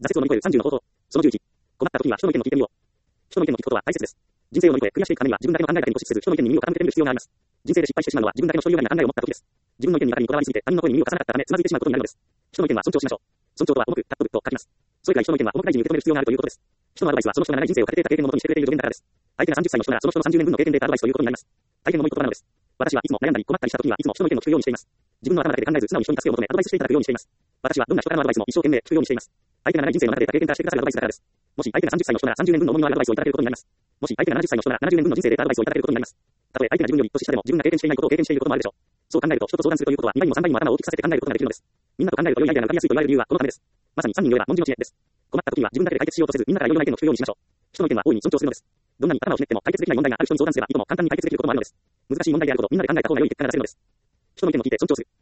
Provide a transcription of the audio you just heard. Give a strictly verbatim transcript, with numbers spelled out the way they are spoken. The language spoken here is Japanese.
挫折を乗り越えるさんじゅうの方法。そのじゅういち。困った時には人の意見を聞いてみよう。人の意見を聞くことは大切です。人生を乗り越え、クリアしていくためには自分だけの考えだけに固執せず、人の意見に耳を傾けてみる必要があります。人生で失敗してしまうのは自分だけの所有外な考えを持った時です。自分の意見にばかりこだわりすぎて他人の声に耳を貸さなかったためつまずいてしまうことになるのです。人の意見は尊重しましょう。尊重とは重く、尊ぶと書きます。それくらい人の意見は重く大事に受け止める必要があるということです。人のアドバイスはその人が長い人生をかけて得た経験をもとにしてくれている助言だからです。相手がさんじゅっさいの人ならその人のさんじゅうねんぶんの経験で得たアドバイスということになります。大変重い言葉なのです。私はいつも悩んだり困ったりした時にはいつも人の意見を聞くようにしています。自分の頭だけで考えず素直に人に助けを求めアドバイスしていただくようにしています。私はどんな人からのアドバイスも一生懸命聞くようにしています。相手が長い人生の中で得た経験からしてくださるアドバイスだからです。もし相手がさんじゅっさいの人ならさんじゅうねんぶんの重みのあるアドバイスをいただけることになります。もし相手がななじゅっさいの人ならななじゅうねんぶんの人生で得たアドバイスをいただけることになります。たとえ相手が自分より年下でも自分が経験していないことを経験していることもあるでしょう。そう考えると人と相談するということはにばいもさんばいも頭を大きくさせて考えることができるのです。みんなと考えると良いアイデアが浮かびやすいと言われる理由はこのためです。まさにさんにんよれば文字の知恵です。困った時には自分だけで解決しようとせずみんなからいろいろな意見を聞くようにしましょう。人の意見は大いに尊重するのです。どんなに頭をひねっても解決できない問題がある人に相談すればいとも簡単に解決できることもあるのです。難しい問題であるほどみんなで考えた方が良い結果が出せるのです。人の意見を聞いて尊重する。